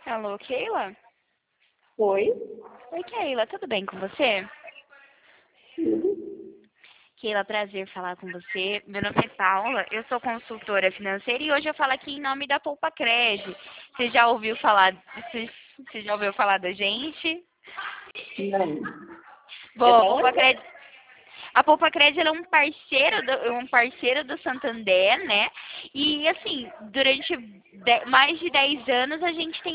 Alô, Keila? Oi? Oi, Keila, tudo bem com você? Tudo. Keila, prazer falar com você. Meu nome é Paula, eu sou consultora financeira e hoje eu falo aqui em nome da Poupa Cred. Você já ouviu falar, você, você já ouviu falar da gente? Não. É Bom, da onde? A Poupa Cred ela é um parceiro do Santander, né? E assim, durante mais de 10 anos a gente tem